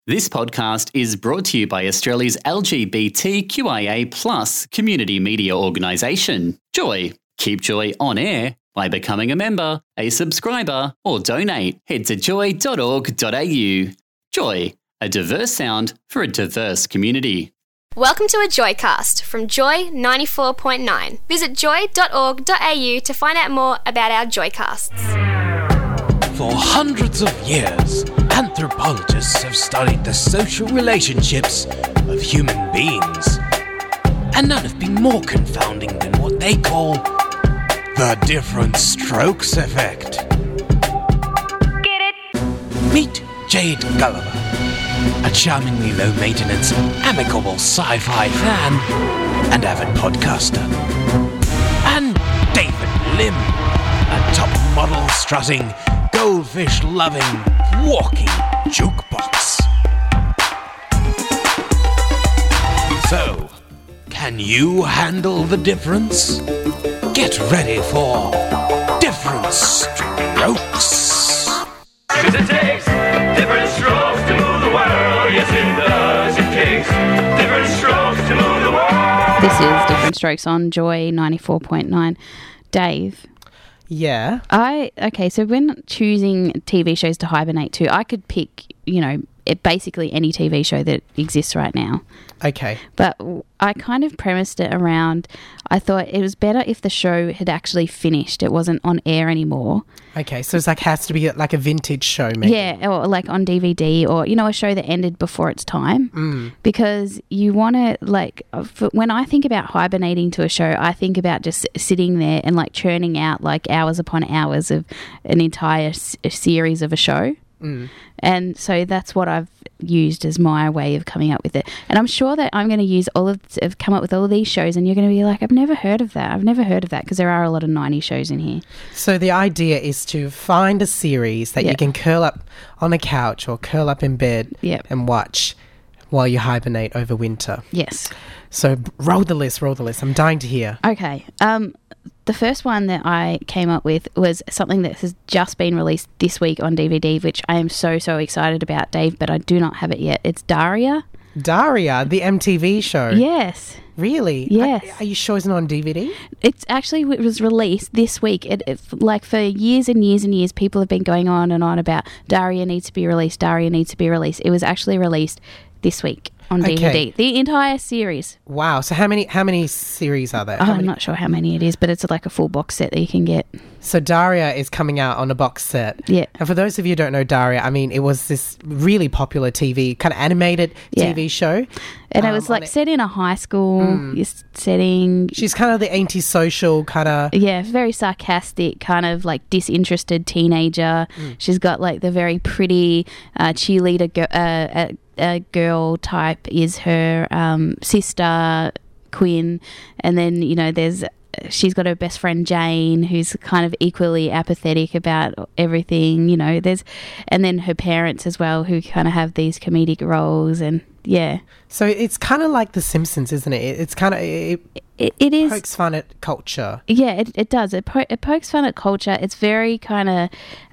This podcast is brought to you by Australia's LGBTQIA+ community media organisation, Joy. Keep Joy on air by becoming a member, a subscriber, or donate. Head to joy.org.au. Joy, a diverse sound for a diverse community. Welcome to a Joycast from Joy 94.9. Visit joy.org.au to find out more about our Joycasts. For hundreds of years, anthropologists have studied the social relationships of human beings. And none have been more confounding than what they call the different strokes effect. Get it? Meet Jade Gulliver, a charmingly low-maintenance, amicable sci-fi fan and avid podcaster. And David Lim, a top-model strutting, goldfish-loving, walking jukebox. So, can you handle the difference? Get ready for Different Strokes. 'Cause it takes different strokes to move the world. Yes, it does. It takes different strokes to move the world. This is Different Strokes on Joy 94.9. Dave. Yeah. So when choosing TV shows to hibernate to, I could pick, basically any TV show that exists right now. Okay. But I kind of premised it around, I thought it was better if the show had actually finished. It wasn't on air anymore. Okay, so it's has to be like a vintage show, maybe. Yeah, or like on DVD or, a show that ended before its time. Because you want to, when I think about hibernating to a show, I think about just sitting there and churning out hours upon hours of an entire series of a show. And so that's what I've used as my way of coming up with it. And I'm sure that I'm going to use come up with all of these shows, and you're going to be like, I've never heard of that, because there are a lot of 90s shows in here. So the idea is to find a series that you can curl up on a couch or curl up in bed and watch while you hibernate over winter. Yes. So roll the list. I'm dying to hear. Okay. The first one that I came up with was something that has just been released this week on DVD, which I am so excited about, Dave, but I do not have it yet. It's Daria. Daria, the MTV show? Yes. Really? Yes. Are you sure it's not on DVD? It was released this week. For years and years and years, people have been going on and on about Daria needs to be released. It was actually released this week on DVD. The entire series. Wow. So how many series are there? I'm not sure how many it is, but it's like a full box set that you can get. So Daria is coming out on a box set. Yeah. And for those of you who don't know Daria, it was this really popular kind of animated TV show. And it was set in a high school setting. She's kind of the antisocial kind of... Yeah, very sarcastic, kind of disinterested teenager. She's got the very pretty cheerleader girl type is her sister, Quinn. And then, she's got her best friend Jane, who's kind of equally apathetic about everything, and then her parents as well, who kind of have these comedic roles, and So it's kind of like The Simpsons, isn't it? It's kind of it is pokes fun at culture. Yeah, it does. It pokes fun at culture. It's very kind of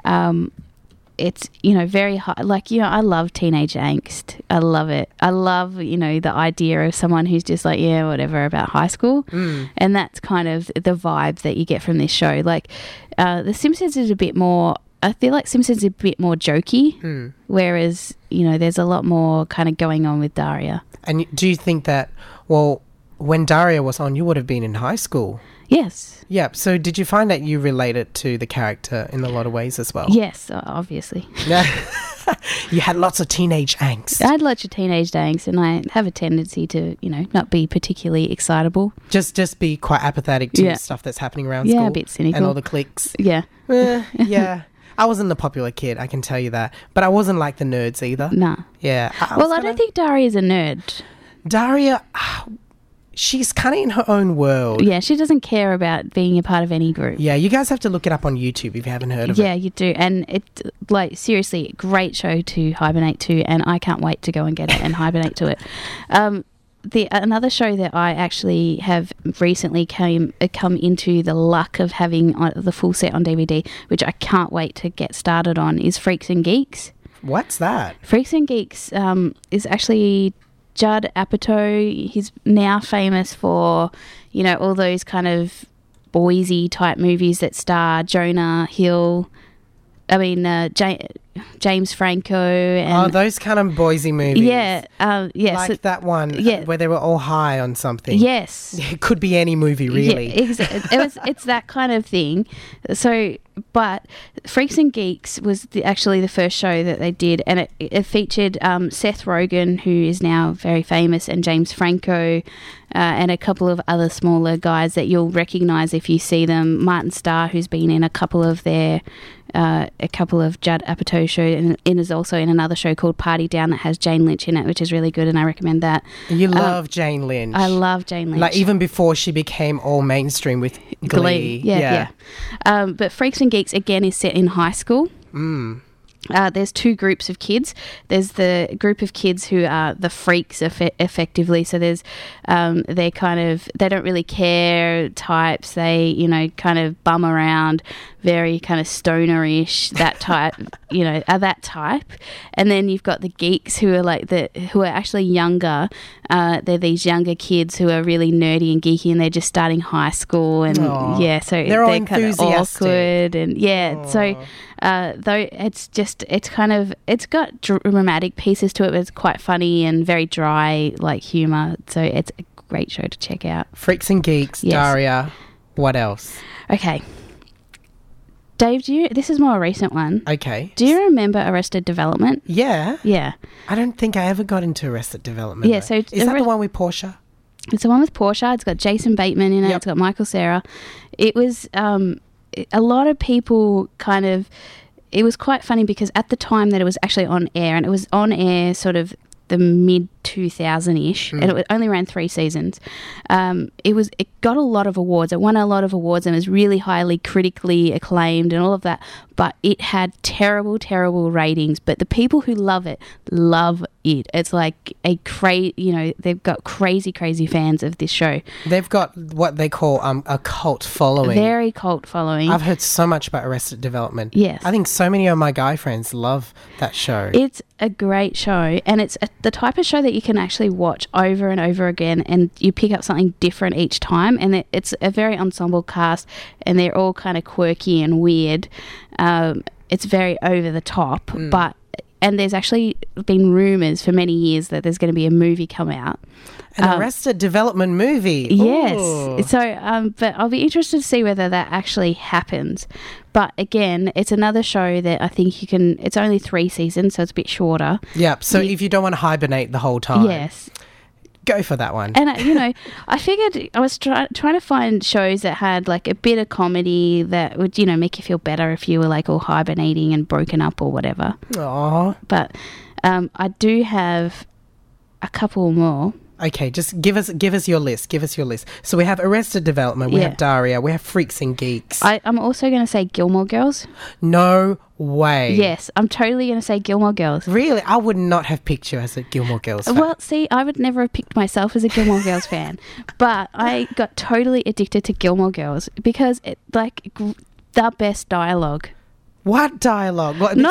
it's, very high. I love teenage angst. I love it. I love, the idea of someone who's just whatever about high school. And that's kind of the vibe that you get from this show. The Simpsons is a bit more, I feel like Simpsons is a bit more jokey, whereas, there's a lot more kind of going on with Daria. And do you think that, when Daria was on, you would have been in high school? Yes. Yeah. So did you find that you related to the character in a lot of ways as well? Yes, obviously. You had lots of teenage angst. I had lots of teenage angst, and I have a tendency to, not be particularly excitable. Just be quite apathetic to stuff that's happening around school. Yeah, a bit cynical. And all the cliques. Yeah. Yeah. I wasn't the popular kid, I can tell you that. But I wasn't like the nerds either. No. Yeah. I don't think Daria's a nerd. Daria... she's kind of in her own world. Yeah, she doesn't care about being a part of any group. Yeah, you guys have to look it up on YouTube if you haven't heard of it. Yeah, you do. And it's seriously, great show to hibernate to, and I can't wait to go and get it and hibernate to it. Another show that I actually have recently come into the luck of having the full set on DVD, which I can't wait to get started on, is Freaks and Geeks. What's that? Freaks and Geeks is actually Judd Apatow. He's now famous for, you know, all those kind of Boise type movies that star Jonah Hill. James Franco. And those kind of Boise movies. Yeah. Yes. Like that one where they were all high on something. Yes. It could be any movie, really. Yeah, it's that kind of thing. So, but Freaks and Geeks was actually the first show that they did, and it featured Seth Rogen, who is now very famous, and James Franco, and a couple of other smaller guys that you'll recognise if you see them. Martin Starr, who's been in a couple of Judd Apatow shows, and is also in another show called Party Down that has Jane Lynch in it, which is really good, and I recommend that. You love Jane Lynch. I love Jane Lynch. Like even before she became all mainstream with Glee. Yeah. But Freaks and Geeks, again, is set in high school. There's two groups of kids. There's the group of kids who are the freaks, effectively. So there's they don't really care types. They, you know, kind of bum around, very kind of stonerish, that type. You know, are that type. And then you've got the geeks who are actually younger. They're these younger kids who are really nerdy and geeky, and they're just starting high school, and so they're kind of awkward, and so. Though it's got dramatic pieces to it, but it's quite funny and very dry, like humour. So it's a great show to check out. Freaks and Geeks, yes. Daria. What else? Okay, Dave, this is more a recent one. Okay. Do you remember Arrested Development? Yeah. Yeah. I don't think I ever got into Arrested Development. Yeah. Though. So is that the one with Portia? It's the one with Portia. It's got Jason Bateman in it. It's got Michael Cera. It was. A lot of people it was quite funny because at the time that it was actually on air, and it was on air sort of the mid-2000-ish, and it only ran 3 seasons. It got a lot of awards. It won a lot of awards and was really highly critically acclaimed and all of that, but it had terrible, terrible ratings. But the people who love it. It's like they've got crazy, crazy fans of this show. They've got what they call a cult following. Very cult following. I've heard so much about Arrested Development. Yes. I think so many of my guy friends love that show. It's a great show, and it's the type of show that you can actually watch over and over again, and you pick up something different each time, and it's a very ensemble cast, and they're all kind of quirky and weird. It's very over the top, and there's actually been rumours for many years that there's going to be a movie come out. An Arrested Development movie? Yes. Ooh. So, but I'll be interested to see whether that actually happens. But again, it's another show that I think it's only 3 seasons, so it's a bit shorter. Yeah, so if you don't want to hibernate the whole time. Yes. Go for that one. And, I figured I was trying to find shows that had, like, a bit of comedy that would, make you feel better if you were, like, all hibernating and broken up or whatever. Aww. But I do have a couple more. Okay, just give us your list. Give us your list. So we have Arrested Development, we have Daria, we have Freaks and Geeks. I'm also going to say Gilmore Girls. No way. Yes, I'm totally going to say Gilmore Girls. Really? I would not have picked you as a Gilmore Girls fan. Well, see, I would never have picked myself as a Gilmore Girls fan, but I got totally addicted to Gilmore Girls because the best dialogue. What dialogue? Not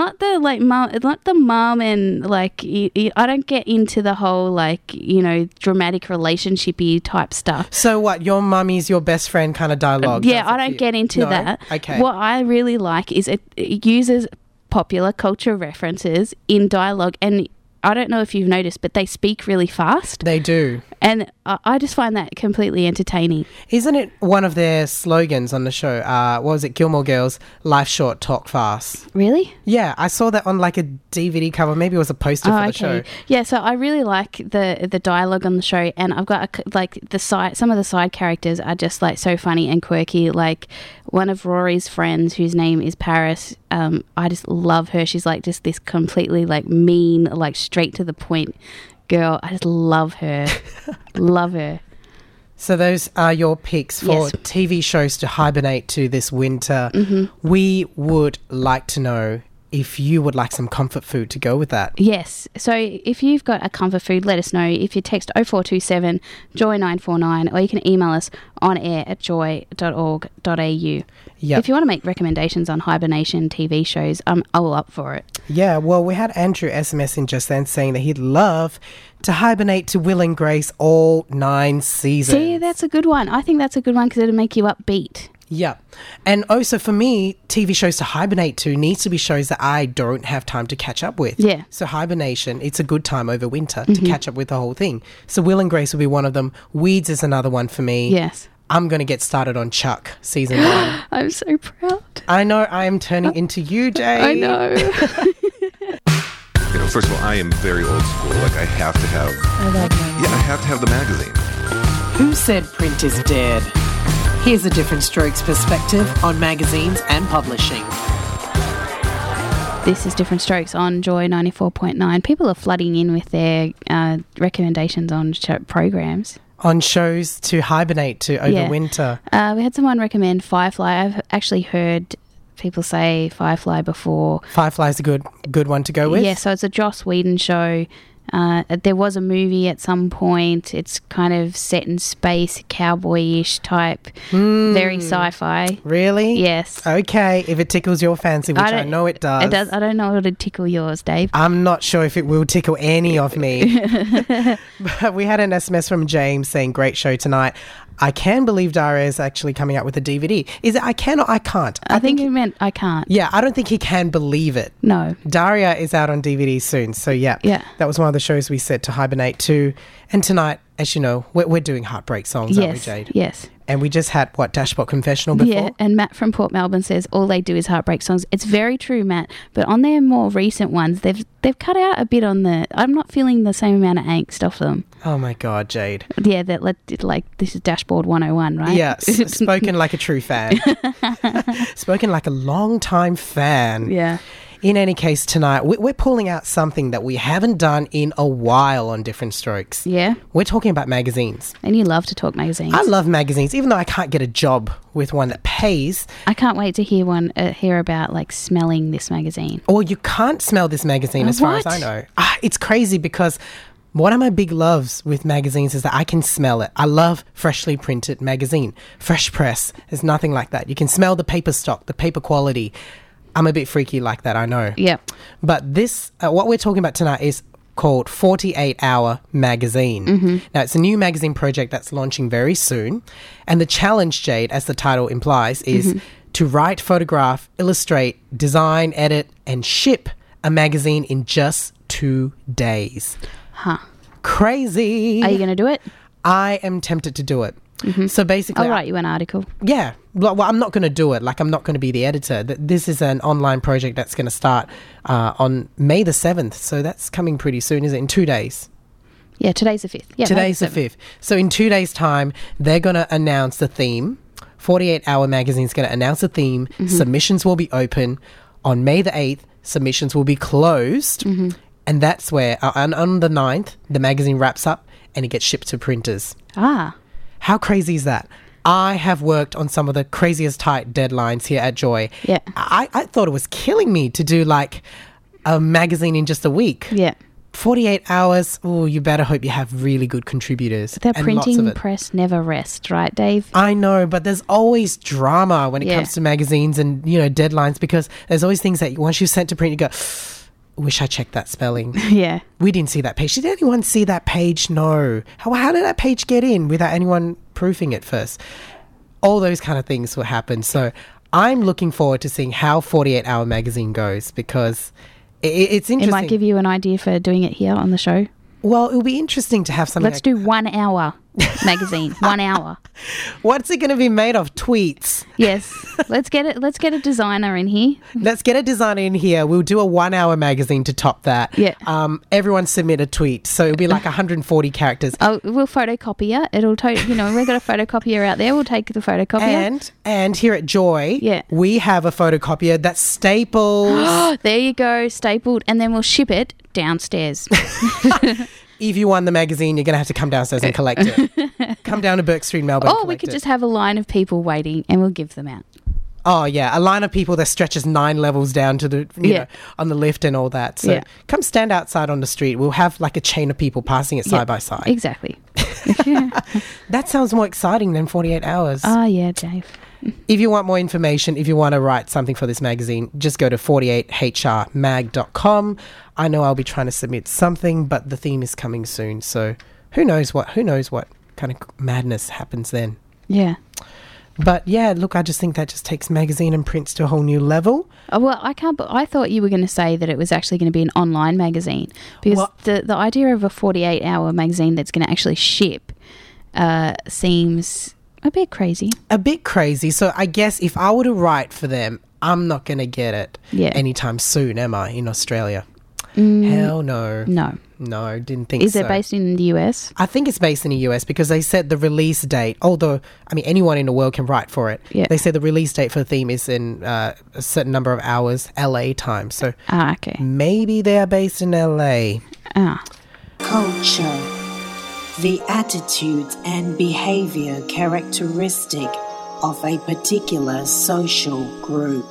the mum and like I don't get into the whole dramatic relationshipy type stuff. So what? Your mummy's your best friend kind of dialogue? Yeah, I don't get into that. Okay. What I really like is it uses popular culture references in dialogue, and I don't know if you've noticed, but they speak really fast. They do. And I just find that completely entertaining. Isn't it one of their slogans on the show? What was it? Gilmore Girls, life short, talk fast. Really? Yeah, I saw that on like a DVD cover. Maybe it was a poster for the show. Yeah, so I really like the dialogue on the show, and I've got some of the side characters are just like so funny and quirky. Like one of Rory's friends, whose name is Paris. I just love her. She's like just this completely like mean, like straight to the point girl. I just love her. Love her. So those are your picks for TV shows to hibernate to this winter. Mm-hmm. We would like to know if you would like some comfort food to go with that. Yes. So if you've got a comfort food, let us know. If you text 0427 Joy 949, or you can email us on air at joy.org.au. Yep. If you want to make recommendations on hibernation TV shows, I'm all up for it. Yeah, well, we had Andrew SMS in just then saying that he'd love to hibernate to Will and Grace all 9 seasons. See, that's a good one. I think that's a good one because it'll make you upbeat. Yeah. And also for me, TV shows to hibernate to needs to be shows that I don't have time to catch up with. Yeah. So hibernation, it's a good time over winter to catch up with the whole thing. So Will and Grace will be one of them. Weeds is another one for me. Yes. I'm going to get started on Chuck season 1. I'm so proud. I know, I am turning into you, Jay. I know. You know, first of all, I am very old school. Like, I have to have... I have to have the magazine. Who said print is dead? Here's a Different Strokes perspective on magazines and publishing. This is Different Strokes on Joy 94.9. People are flooding in with their recommendations on programs. On shows to hibernate to over winter. We had someone recommend Firefly. I've actually heard people say Firefly before. Firefly's a good one to go with. Yeah, so it's a Joss Whedon show. There was a movie at some point. It's kind of set in space, cowboy-ish type, very sci-fi. Really? Yes. Okay, if it tickles your fancy, which I know it does. It does. I don't know if it'll tickle yours, Dave. I'm not sure if it will tickle any of me. But we had an SMS from James saying, great show tonight. I can believe Daria is actually coming out with a DVD. Is it I can or I can't? I think he meant I can't. Yeah, I don't think he can believe it. No. Daria is out on DVD soon. So, yeah. That was one of the shows we set to hibernate to. And tonight, as you know, we're doing heartbreak songs, aren't we, Jade? Yes. And we just had, Dashboard Confessional before? Yeah, and Matt from Port Melbourne says all they do is heartbreak songs. It's very true, Matt, but on their more recent ones, they've cut out a bit on the... I'm not feeling the same amount of angst off them. Oh, my God, Jade. Yeah, this is Dashboard 101, right? Yeah, spoken like a true fan. Spoken like a long-time fan. Yeah. In any case, tonight, we're pulling out something that we haven't done in a while on Different Strokes. Yeah. We're talking about magazines. And you love to talk magazines. I love magazines, even though I can't get a job with one that pays. I can't wait to hear about, like, smelling this magazine. Or you can't smell this magazine as far as I know. It's crazy because... one of my big loves with magazines is that I can smell it. I love freshly printed magazine. Fresh press. There's nothing like that. You can smell the paper stock, the paper quality. I'm a bit freaky like that, I know. Yeah. But this, what we're talking about tonight is called 48 Hour Magazine. Mm-hmm. Now, it's a new magazine project that's launching very soon. And the challenge, Jade, as the title implies, is to write, photograph, illustrate, design, edit, and ship a magazine in just 2 days. Huh. Crazy. Are you going to do it? I am tempted to do it. Mm-hmm. So basically... I'll write you an article. Yeah. Well, I'm not going to do it. Like, I'm not going to be the editor. This is an online project that's going to start on May the 7th. So that's coming pretty soon, is it? In 2 days. Yeah, today's the 5th. Yeah, today's the 5th. So in 2 days' time, they're going to announce the theme. 48 Hour Magazine's going to announce the theme. Mm-hmm. Submissions will be open. On May the 8th, submissions will be closed. Mm-hmm. And that's where, on the 9th, the magazine wraps up and it gets shipped to printers. Ah. How crazy is that? I have worked on some of the craziest tight deadlines here at Joy. Yeah. I thought it was killing me to do like a magazine in just a week. Yeah. 48 hours. Oh, you better hope you have really good contributors. The printing press never rests, right, Dave? I know, but there's always drama when it comes to magazines and, deadlines, because there's always things that once you've sent to print, you go... wish I checked that spelling. Yeah. We didn't see that page. Did anyone see that page? No. How did that page get in without anyone proofing it first? All those kind of things will happen. So I'm looking forward to seeing how 48 Hour Magazine goes, because it's interesting. It might give you an idea for doing it here on the show. Well, it'll be interesting to have something. Let's do 1 hour magazine. 1 hour. What's it going to be made of? Tweets. Yes. Let's get a designer in here. Let's get a designer in here. We'll do a 1 hour magazine to top that. Yeah. Everyone submit a tweet. So it'll be like 140 characters. Oh, we'll photocopy it. It'll we've got a photocopier out there. We'll take the photocopier. And here at Joy, we have a photocopier that's stapled. There you go, stapled, and then we'll ship it downstairs. If you won the magazine, you're going to have to come downstairs and collect it. Come down to Burke Street, Melbourne. Or we could just have a line of people waiting and we'll give them out. Oh, yeah. A line of people that stretches 9 levels down to the, you know, on the lift and all that. So come stand outside on the street. We'll have like a chain of people passing it side by side. Exactly. That sounds more exciting than 48 hours. Oh, yeah, Dave. If you want more information, if you want to write something for this magazine, just go to 48hrmag.com. I know I'll be trying to submit something, but the theme is coming soon. So who knows what kind of madness happens then. Yeah. But yeah, look, I just think that just takes magazine and prints to a whole new level. Oh, well, I thought you were going to say that it was actually going to be an online magazine, because the idea of a 48-hour magazine that's going to actually ship seems a bit crazy. A bit crazy. So I guess if I were to write for them, I'm not going to get it anytime soon, am I, in Australia? Hell no. No, didn't think so. Is it based in the US? I think it's based in the US because they said the release date, although, I mean, anyone in the world can write for it. Yeah. They said the release date for the theme is in a certain number of hours, LA time. So okay. Maybe they are based in LA. Culture. The attitudes and behavior characteristic of a particular social group.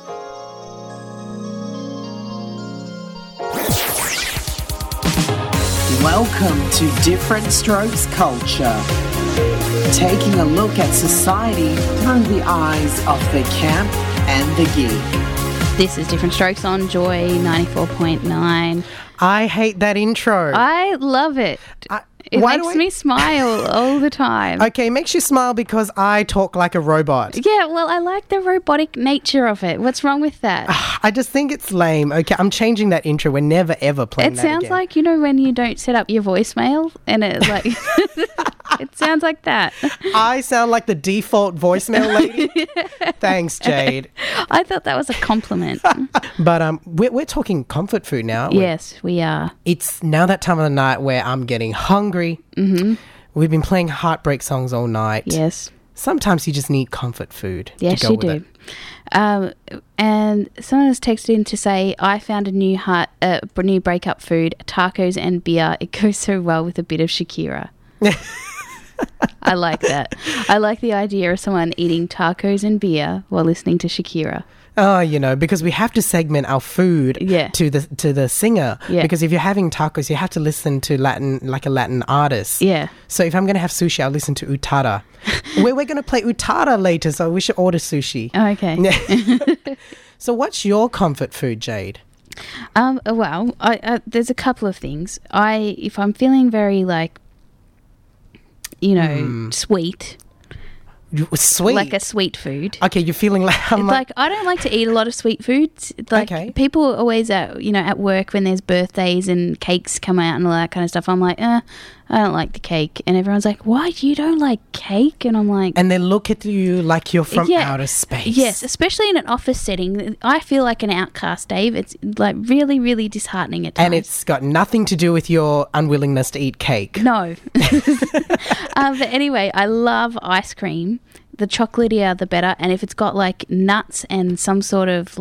Welcome to Different Strokes Culture. Taking a look at society through the eyes of the camp and the geek. This is Different Strokes on Joy 94.9. I hate that intro. I love it. It makes me smile all the time. Okay, it makes you smile because I talk like a robot. Yeah, well, I like the robotic nature of it. What's wrong with that? I just think it's lame. Okay, I'm changing that intro. We're never, ever playing that again. It sounds like, you know, when you don't set up your voicemail and it like... It sounds like that. I sound like the default voicemail lady? Thanks, Jade. I thought that was a compliment. But we're talking comfort food now. Yes, we are. It's now that time of the night where I'm getting hungry. Mm-hmm. We've been playing heartbreak songs all night. Yes. Sometimes you just need comfort food. Yes, to go you with do. And someone has texted in to say, I found a new breakup food, tacos and beer. It goes so well with a bit of Shakira. I like that. I like the idea of someone eating tacos and beer while listening to Shakira. Oh, you know, because we have to segment our food to the singer. Yeah. Because if you're having tacos, you have to listen to a Latin artist. Yeah. So if I'm going to have sushi, I'll listen to Utada. We're going to play Utada later, so we should order sushi. Oh, okay. So what's your comfort food, Jade? Well, there's a couple of things. If I'm feeling very sweet. Sweet? Like a sweet food. Okay, you're feeling like... I don't like to eat a lot of sweet foods. People always, at work when there's birthdays and cakes come out and all that kind of stuff, I'm like, I don't like the cake. And everyone's like, why, you don't like cake? And I'm like... And they look at you like you're from outer space. Yes, especially in an office setting. I feel like an outcast, Dave. It's like really, really disheartening at times. And it's got nothing to do with your unwillingness to eat cake. No. But anyway, I love ice cream. The chocolatier, the better. And if it's got nuts and some sort of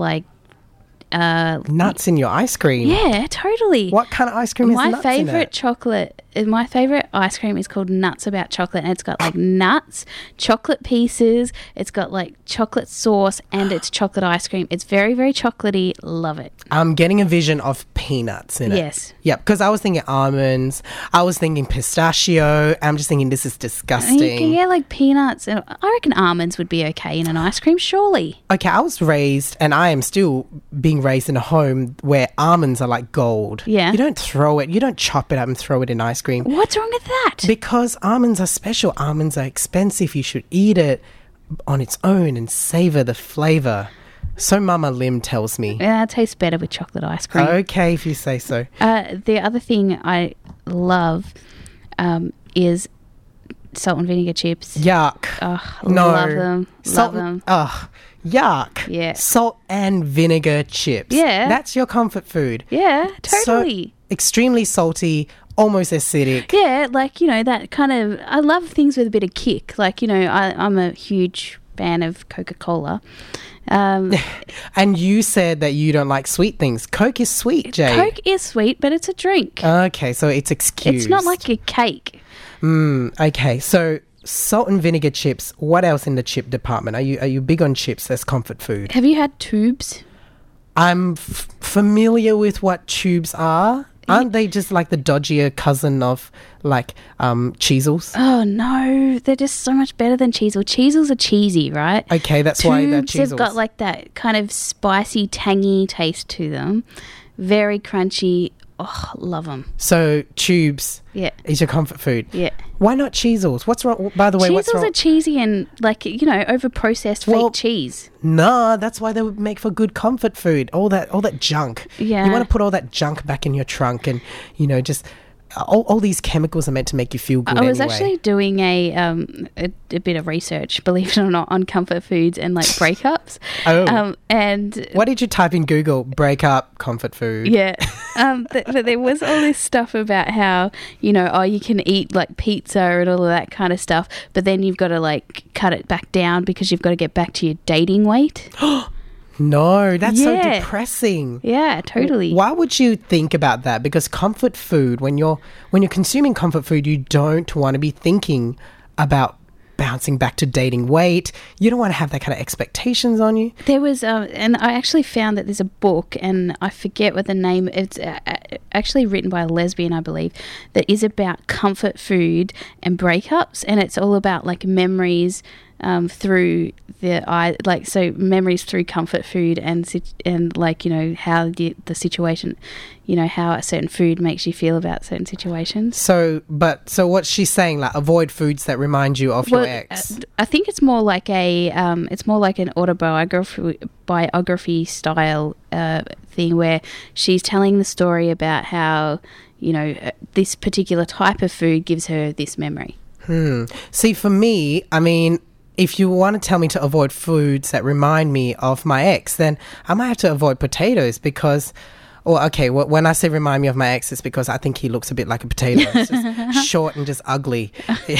nuts in your ice cream? Yeah, totally. What kind of ice cream is nuts in it? My favourite ice cream is called Nuts About Chocolate, and it's got nuts, chocolate pieces, it's got chocolate sauce, and it's chocolate ice cream. It's very, very chocolatey. Love it. I'm getting a vision of peanuts in it. Yes. Yeah, because I was thinking almonds, I was thinking pistachio. I'm just thinking this is disgusting. You can get peanuts, and I reckon almonds would be okay in an ice cream, surely. Okay, I was raised, and I am still being raised in a home where almonds are like gold. Yeah. You don't throw it, you don't chop it up and throw it in ice cream. What's wrong with that? Because almonds are special. Almonds are expensive. You should eat it on its own and savor the flavor. So Mama Lim tells me. Yeah, it tastes better with chocolate ice cream. Okay, if you say so. The other thing I love is salt and vinegar chips. Yuck. No. Love them. Love them. Yuck. Yeah. Salt and vinegar chips. Yeah. That's your comfort food. Yeah, totally. So extremely salty, almost acidic. Yeah, that kind of... I love things with a bit of kick. I'm a huge fan of Coca-Cola. And you said that you don't like sweet things. Coke is sweet, Jade. Coke is sweet, but it's a drink. Okay, so it's excused. It's not like a cake. Okay, so salt and vinegar chips. What else in the chip department? Are you big on chips as comfort food? Have you had tubes? I'm familiar with what tubes are. Aren't they just like the dodgier cousin of like Cheezels? Oh no, they're just so much better than Cheezels. Cheezels are cheesy, right? Okay, that's why they're Tubes Cheezels. have got like that kind of spicy, tangy taste to them. Very crunchy. Oh, love them. So tubes is your comfort food. Yeah. Why not Cheezels? What's wrong? By the way, what's Cheezels wrong? are cheesy and like, you know, over-processed fake cheese. No, that's why they would make for good comfort food. All that junk. Yeah. You want to put all that junk back in your trunk and, you know, just all these chemicals are meant to make you feel good I was anyway. actually doing a bit of research, believe it or not, on comfort foods and like breakups. And what did you type in Google? Breakup, comfort food. Yeah. But there was all this stuff about how, you know, you can eat like pizza and all of that kind of stuff, but then you've got to like cut it back down because you've got to get back to your dating weight. No, that's so depressing. Yeah, totally. Why would you think about that? Because comfort food, when you're consuming comfort food, you don't want to be thinking about bouncing back to dating weight. You don't want to have that kind of expectations on you. There was, and I actually found that there's a book, and I forget what the name. It's actually written by a lesbian, I believe, that is about comfort food and breakups, and it's all about like memories through the eye, like so memories through comfort food and like, you know, how the situation, you know, how a certain food makes you feel about certain situations. So what's she saying? Like avoid foods that remind you of your ex. I think it's more like it's more like an autobiography style thing where she's telling the story about how, you know, this particular type of food gives her this memory. See, for me, I mean, if you want to tell me to avoid foods that remind me of my ex, then I might have to avoid potatoes because, when I say remind me of my ex, it's because I think he looks a bit like a potato. It's just short and just ugly,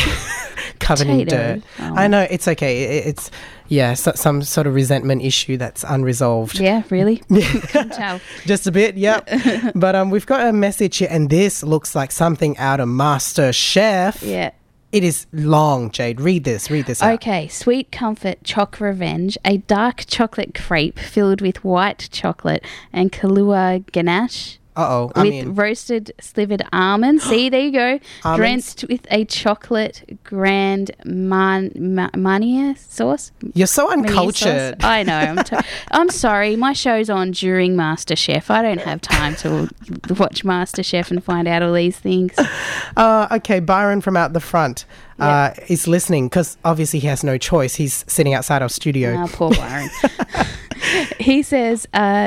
covered in dirt. Oh. I know, it's okay. It's, some sort of resentment issue that's unresolved. Yeah, really? Can tell. Just a bit, yep. But we've got a message here, and this looks like something out of Master Chef. Yeah. It is long, Jade. Read this out. Okay, Sweet Comfort Choc Revenge, a dark chocolate crepe filled with white chocolate and Kahlua ganache. With roasted slivered almonds. See, there you go. Almonds? Drenched with a chocolate Grand Marnier sauce. You're so uncultured. I know. I'm sorry. My show's on during MasterChef. I don't have time to watch MasterChef and find out all these things. Okay, Byron from out the front is listening because obviously he has no choice. He's sitting outside our studio. Oh, poor Byron. He says...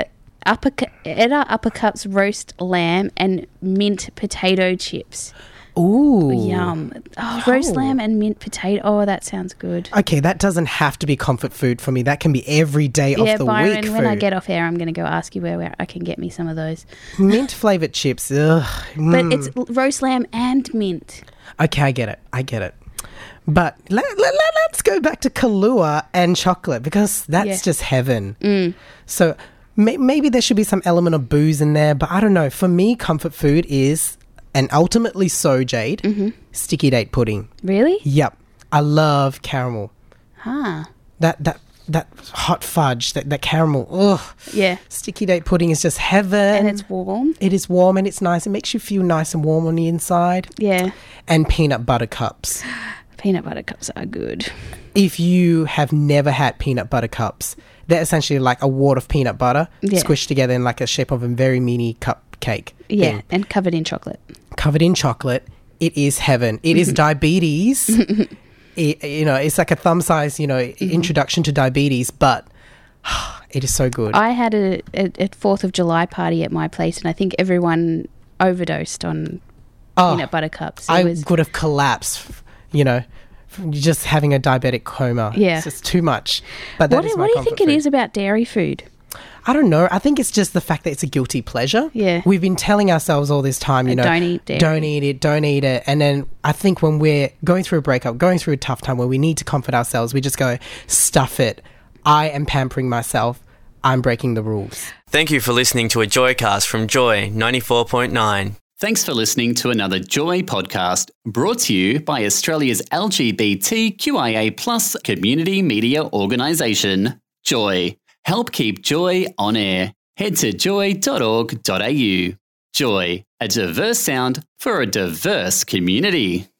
Edda Uppercuts roast lamb and mint potato chips. Ooh. Yum. Roast lamb and mint potato. Oh, that sounds good. Okay, that doesn't have to be comfort food for me. That can be every day of the Byron, week food. when I get off air, I'm going to go ask you where I can get me some of those. Mint flavoured chips. Ugh. But it's roast lamb and mint. Okay, I get it. But let's go back to Kahlua and chocolate because that's just heaven. So... Maybe there should be some element of booze in there, but I don't know. For me, comfort food is, and ultimately so, Jade, sticky date pudding. Really? Yep. I love caramel. That hot fudge, that caramel. Ugh. Yeah. Sticky date pudding is just heaven. And it's warm. It is warm and it's nice. It makes you feel nice and warm on the inside. Yeah. And peanut butter cups. Peanut butter cups are good. If you have never had peanut butter cups, they're essentially like a wad of peanut butter squished together in like a shape of a very mini cupcake. Yeah, thing. and covered in chocolate. Covered in chocolate. It is heaven. It is diabetes. It's like a thumb size, introduction to diabetes, but it is so good. I had a 4th of July party at my place, and I think everyone overdosed on peanut butter cups. I could have collapsed, just having a diabetic coma. Yeah. It's just too much. But what do you think it is about dairy food? I don't know. I think it's just the fact that it's a guilty pleasure. Yeah. We've been telling ourselves all this time, don't eat dairy. Don't eat it. And then I think when we're going through a breakup, going through a tough time where we need to comfort ourselves, we just go, stuff it. I am pampering myself. I'm breaking the rules. Thank you for listening to a Joycast from Joy 94.9. Thanks for listening to another Joy podcast brought to you by Australia's LGBTQIA+ community media organisation, Joy. Help keep Joy on air. Head to joy.org.au. Joy, a diverse sound for a diverse community.